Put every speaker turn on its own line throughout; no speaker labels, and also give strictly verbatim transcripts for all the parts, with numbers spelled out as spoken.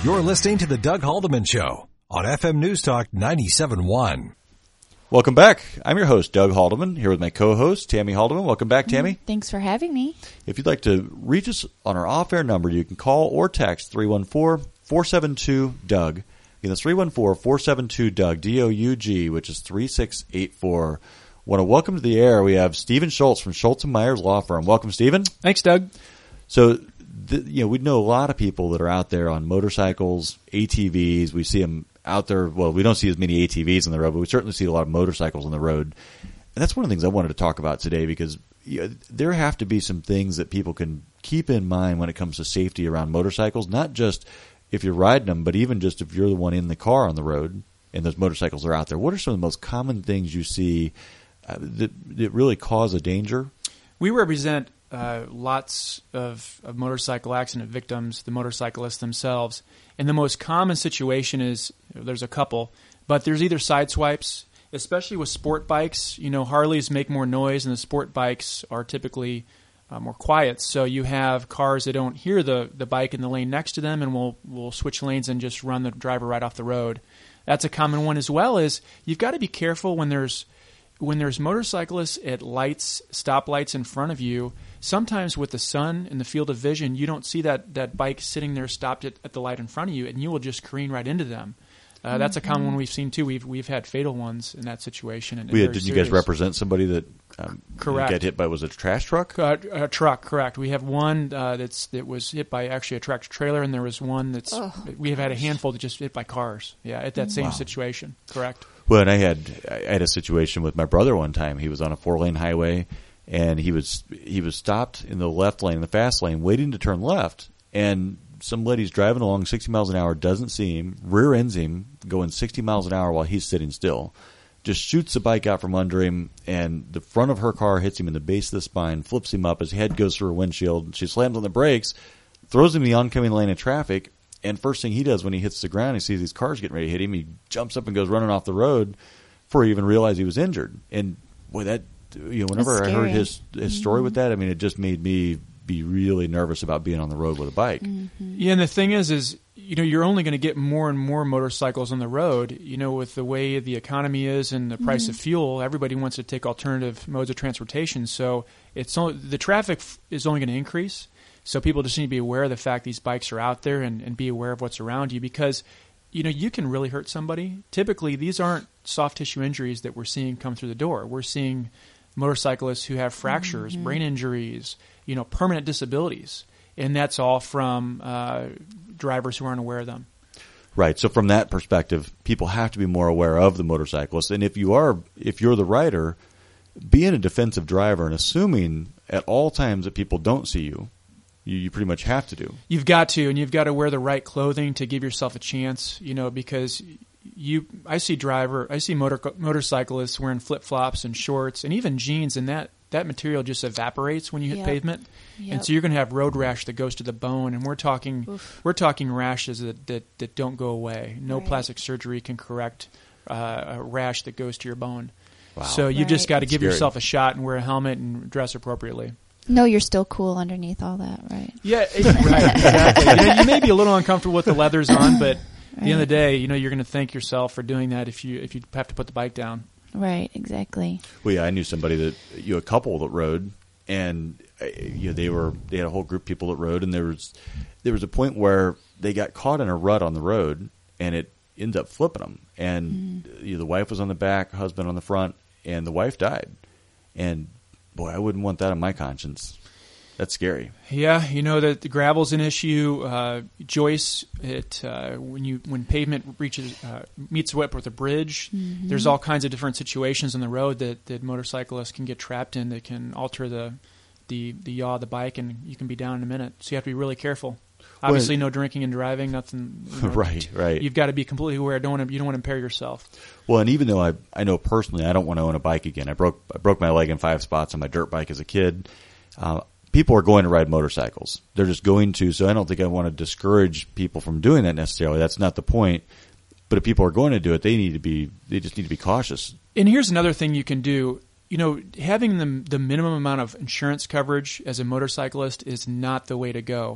You're listening to the Doug Haldeman Show on F M News Talk ninety-seven point one.
Welcome back. I'm your host, Doug Haldeman, here with my co-host, Tammy Haldeman. Welcome back, Tammy.
Thanks for having me.
If you'd like to reach us on our off-air number, you can call or text three one four, four seven two, D O U G. Again, that's three one four, four seven two, D O U G, D O U G, which is three six eight four. Want to welcome to the air, we have Stephen Schultz from Schultz and Myers Law Firm. Welcome, Stephen.
Thanks, Doug.
So, the, you know, we know a lot of people that are out there on motorcycles, A T Vs. We see them out there. Well, we don't see as many A T Vs on the road, but we certainly see a lot of motorcycles on the road. And that's one of the things I wanted to talk about today because you know, there have to be some things that people can keep in mind when it comes to safety around motorcycles, not just if you're riding them, but even just if you're the one in the car on the road and those motorcycles are out there. What are some of the most common things you see uh, that, that really cause a danger?
We represent uh, lots of, of motorcycle accident victims, the motorcyclists themselves. And the most common situation is, there's a couple, but there's either side swipes, especially with sport bikes. You know, Harleys make more noise and the sport bikes are typically uh, more quiet. So you have cars that don't hear the, the bike in the lane next to them and will will switch lanes and just run the driver right off the road. That's a common one, as well as you've got to be careful when there's when there's motorcyclists at lights, stoplights in front of you. Sometimes with the sun in the field of vision, you don't see that, that bike sitting there stopped at, at the light in front of you, and you will just careen right into them. Uh, mm-hmm. That's a common one we've seen too. We've we've had fatal ones in that situation. And
we had, did you guys represent somebody that um,
correct.
got hit by, was it a trash truck?
Uh, a truck, correct. We have one uh, that's that was hit by actually a tractor trailer, and there was one that's oh, we have had a handful that just hit by cars. Yeah, at that same wow. situation, correct.
Well, and I had I had a situation with my brother one time. He was on a four lane highway. And he was he was stopped in the left lane, in the fast lane, waiting to turn left. And some lady's driving along sixty miles an hour, doesn't see him, rear ends him, going sixty miles an hour while he's sitting still. Just shoots the bike out from under him, and the front of her car hits him in the base of the spine, flips him up, his head goes through her windshield. She slams on the brakes, throws him in the oncoming lane of traffic, and first thing he does when he hits the ground, he sees these cars getting ready to hit him, he jumps up and goes running off the road before he even realized he was injured. And boy, that... You know, whenever I heard his his story mm-hmm. with that, I mean, it just made me be really nervous about being on the road with a bike.
Mm-hmm. Yeah, and the thing is, is you know, you're only going to get more and more motorcycles on the road. You know, with the way the economy is and the price mm-hmm. of fuel, everybody wants to take alternative modes of transportation. So it's only, the traffic is only going to increase. So people just need to be aware of the fact these bikes are out there and, and be aware of what's around you because, you know, you can really hurt somebody. Typically, these aren't soft tissue injuries that we're seeing come through the door. We're seeing motorcyclists who have fractures, mm-hmm. brain injuries, you know, permanent disabilities, and that's all from uh, drivers who aren't aware of them.
Right. So from that perspective, people have to be more aware of the motorcyclist, and if you are, if you're the rider, being a defensive driver and assuming at all times that people don't see you, you, you pretty much have to do.
You've got to, and you've got to wear the right clothing to give yourself a chance, you know, because. You, I see driver, I see motor motorcyclists wearing flip flops and shorts and even jeans, and that, that material just evaporates when you hit
yep.
pavement,
yep.
and so you're going to have road rash that goes to the bone. And we're talking, Oof. we're talking rashes that, that, that don't go away. No right. plastic surgery can correct uh, a rash that goes to your bone. Wow. So you right. just got to give
scary.
yourself a shot and wear a helmet and dress appropriately.
No, you're still cool underneath all that, right?
Yeah, it, right, exactly. You know, you may be a little uncomfortable with the leathers on, but. At the end of the day, you know, you're going to thank yourself for doing that if you if you have to put the bike down.
Right, exactly.
Well, yeah, I knew somebody that you know, a couple that rode, and uh, you know, they were they had a whole group of people that rode, and there was there was a point where they got caught in a rut on the road, and it ended up flipping them. And mm. you know, the wife was on the back, husband on the front, and the wife died. And boy, I wouldn't want that on my conscience. That's scary.
Yeah, you know that the gravel's an issue. Uh, joists, it uh, when you when pavement reaches uh, meets up with a bridge, mm-hmm. there's all kinds of different situations on the road that, that motorcyclists can get trapped in that can alter the the the yaw of the bike, and you can be down in a minute. So you have to be really careful. Obviously, well, no drinking and driving, nothing. You know,
right, right.
You've got to be completely aware. Don't want to, you don't want to impair yourself.
Well, and even though I I know personally I don't want to own a bike again. I broke I broke my leg in five spots on my dirt bike as a kid. Uh, People are going to ride motorcycles. They're just going to. So I don't think I want to discourage people from doing that necessarily. That's not the point. But if people are going to do it, they need to be. They just need to be cautious.
And here's another thing you can do. You know, having the the minimum amount of insurance coverage as a motorcyclist is not the way to go.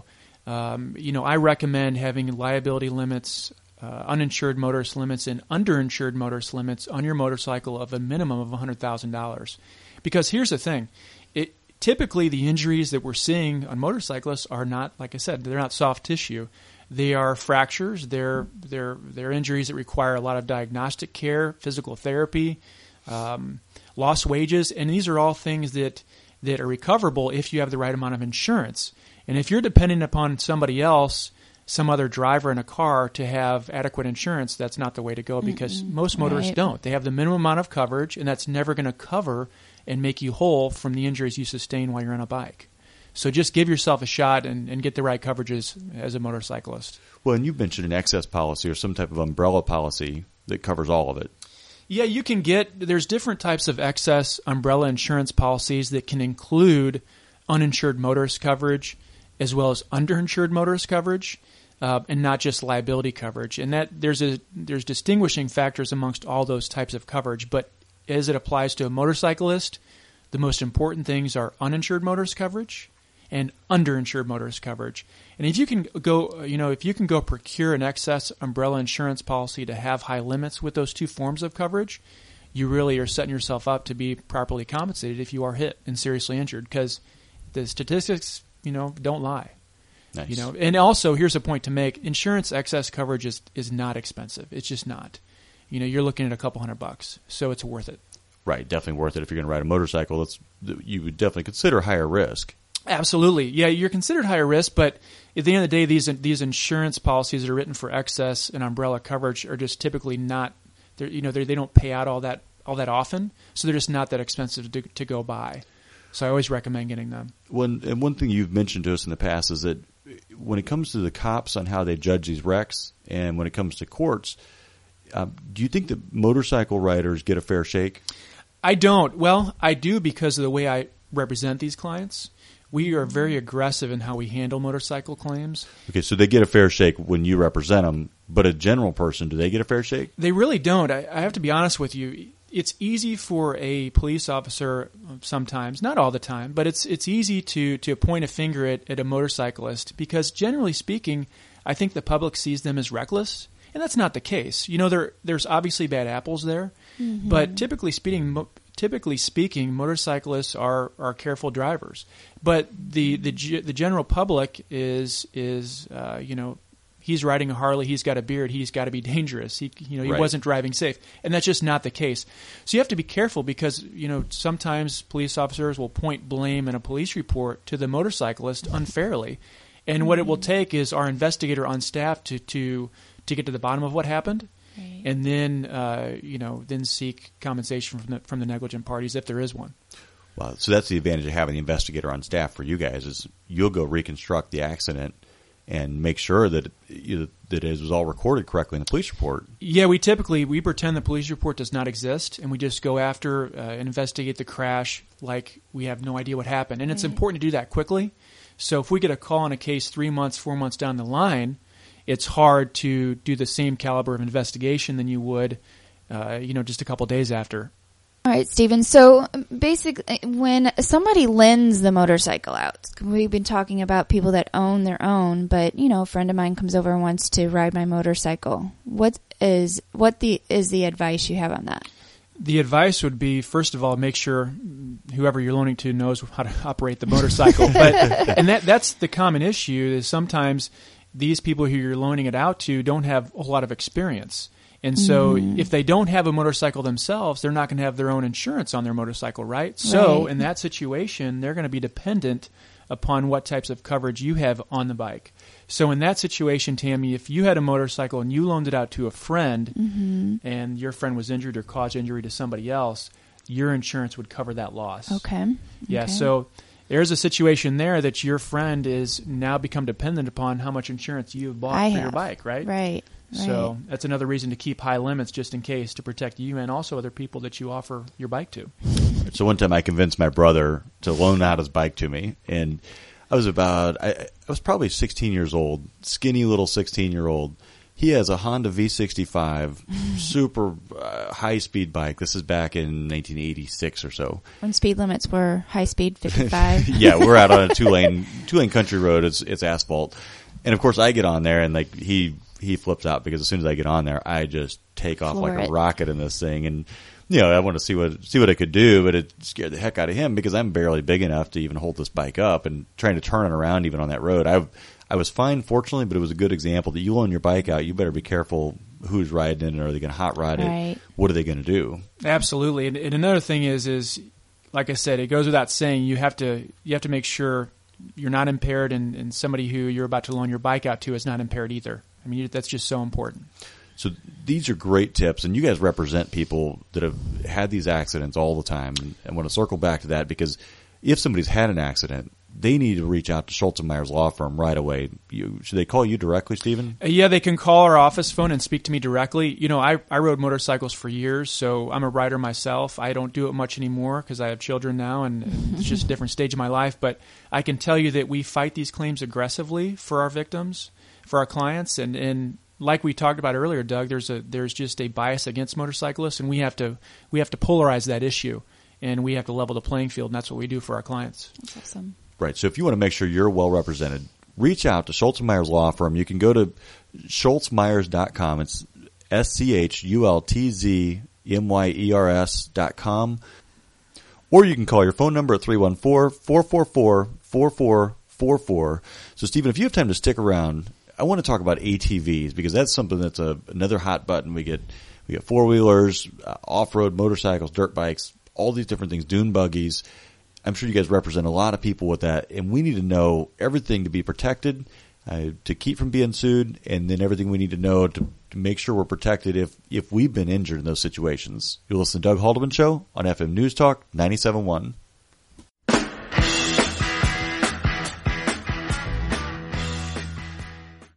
Um, you know, I recommend having liability limits, uh, uninsured motorist limits, and underinsured motorist limits on your motorcycle of a minimum of one hundred thousand dollars. Because here's the thing. It, typically, the injuries that we're seeing on motorcyclists are not, like I said, they're not soft tissue. They are fractures. They're, they're, they're injuries that require a lot of diagnostic care, physical therapy, um, lost wages, and these are all things that, that are recoverable if you have the right amount of insurance. And if you're dependent upon somebody else, some other driver in a car, to have adequate insurance, that's not the way to go, because
Mm-mm,
most motorists
right.
don't. They have the minimum amount of coverage, and that's never going to cover and make you whole from the injuries you sustain while you're on a bike. So just give yourself a shot and, and get the right coverages as a motorcyclist.
Well, and you mentioned an excess policy or some type of umbrella policy that covers all of it.
Yeah, you can get, there's different types of excess umbrella insurance policies that can include uninsured motorist coverage as well as underinsured motorist coverage, uh, and not just liability coverage. And that there's a there's distinguishing factors amongst all those types of coverage. But as it applies to a motorcyclist, the most important things are uninsured motorist coverage and underinsured motorist coverage. And if you can go, you know, if you can go procure an excess umbrella insurance policy to have high limits with those two forms of coverage, you really are setting yourself up to be properly compensated if you are hit and seriously injured, because the statistics, you know, don't lie.
Nice.
You know, and also here's a point to make: insurance excess coverage is is not expensive. It's just not. You know, you're looking at a couple hundred bucks, so it's worth it.
Right, definitely worth it. If you're going to ride a motorcycle, that's you would definitely consider higher risk.
Absolutely. Yeah, you're considered higher risk, but at the end of the day, these these insurance policies that are written for excess and umbrella coverage are just typically not, they're, you know, they they don't pay out all that all that often, so they're just not that expensive to, to go buy. So I always recommend getting them.
One and one thing you've mentioned to us in the past is that when it comes to the cops on how they judge these wrecks, and when it comes to courts, um, do you think that motorcycle riders get a fair shake?
I don't. Well, I do because of the way I represent these clients. We are very aggressive in how we handle motorcycle claims.
Okay, so they get a fair shake when you represent them, but a general person, do they get a fair shake?
They really don't. I, I have to be honest with you. It's easy for a police officer sometimes, not all the time, but it's it's easy to, to point a finger at, at a motorcyclist because, generally speaking, I think the public sees them as reckless, and that's not the case. You know, there there's obviously bad apples there, mm-hmm. but typically speaking, typically speaking, motorcyclists are, are careful drivers. But the the the general public is is uh, you know. He's riding a Harley. He's got a beard. He's got to be dangerous. He, you know, he
right.
wasn't driving safe, and that's just not the case. So you have to be careful because you know sometimes police officers will point blame in a police report to the motorcyclist unfairly, and what it will take is our investigator on staff to to to get to the bottom of what happened, right. and then uh, you know then seek compensation from the from the negligent parties if there is one.
Wow. So that's the advantage of having the investigator on staff for you guys is you'll go reconstruct the accident and make sure that you, that it was all recorded correctly in the police report.
Yeah, we typically we pretend the police report does not exist, and we just go after uh, and investigate the crash like we have no idea what happened. And it's
Right.
important to do that quickly. So if we get a call on a case three months, four months down the line, it's hard to do the same caliber of investigation than you would, uh, you know, just a couple days after.
All right, Stephen. So basically, when somebody lends the motorcycle out, we've been talking about people that own their own, but you know, a friend of mine comes over and wants to ride my motorcycle. What is what the is the advice you have on that?
The advice would be, first of all, make sure whoever you're loaning to knows how to operate the motorcycle. But and that that's the common issue is sometimes these people who you're loaning it out to don't have a whole lot of experience. And so mm. if they don't have a motorcycle themselves, they're not going to have their own insurance on their motorcycle, right? So
right.
in that situation, they're going to be dependent upon what types of coverage you have on the bike. So in that situation, Tammy, if you had a motorcycle and you loaned it out to a friend
mm-hmm.
and your friend was injured or caused injury to somebody else, your insurance would cover that loss.
Okay.
Yeah,
okay.
so there's a situation there that your friend is now become dependent upon how much insurance you've bought
I
for
have.
your bike, right?
Right.
So
right.
that's another reason to keep high limits just in case to protect you and also other people that you offer your bike to.
So one time I convinced my brother to loan out his bike to me, and I was about I, I was probably sixteen years old, skinny little sixteen year old. He has a Honda V sixty-five, super uh, high-speed bike. This is back in nineteen eighty-six or so.
When speed limits were high speed fifty-five.
Yeah, we're out on a two-lane two-lane country road. It's it's asphalt, and of course I get on there and like he he flips out because as soon as I get on there, I just take off
Floor
like
it.
a rocket in this thing, and you know I want to see what see what I could do, but it scared the heck out of him because I'm barely big enough to even hold this bike up, and trying to turn it around even on that road. I I was fine, fortunately, but it was a good example that you loan your bike out, you better be careful who's riding it. Are they going to hot rod it?
Right.
What are they going to do?
Absolutely. And, and another thing is, is like I said, it goes without saying, you have to you have to make sure you're not impaired, and, and somebody who you're about to loan your bike out to is not impaired either. I mean, that's just so important.
So these are great tips, and you guys represent people that have had these accidents all the time. And I want to circle back to that because if somebody's had an accident, they need to reach out to Schultz and Myers Law Firm right away. You, should they call you directly, Stephen?
Uh, yeah, they can call our office phone and speak to me directly. You know, I, I rode motorcycles for years, so I'm a rider myself. I don't do it much anymore because I have children now, and it's just a different stage of my life. But I can tell you that we fight these claims aggressively for our victims, for our clients, and, and like we talked about earlier, Doug, there's a there's just a bias against motorcyclists, and we have to we have to polarize that issue, and we have to level the playing field, and that's what we do for our clients.
That's awesome.
Right. So if you want to make sure you're well represented, reach out to Schultz and Myers Law Firm. You can go to schultz myers dot com. It's S C H U L T Z M Y E R S dot com. Or you can call your phone number at three one four, four four four, four four four four. So, Stephen, if you have time to stick around, I want to talk about A T Vs because that's something that's a, another hot button. We get we get four-wheelers, uh, off-road motorcycles, dirt bikes, all these different things, dune buggies. I'm sure you guys represent a lot of people with that, and we need to know everything to be protected, uh, to keep from being sued, and then everything we need to know to, to make sure we're protected if, if we've been injured in those situations. You'll listen to Doug Haldeman Show on F M News Talk ninety-seven point one.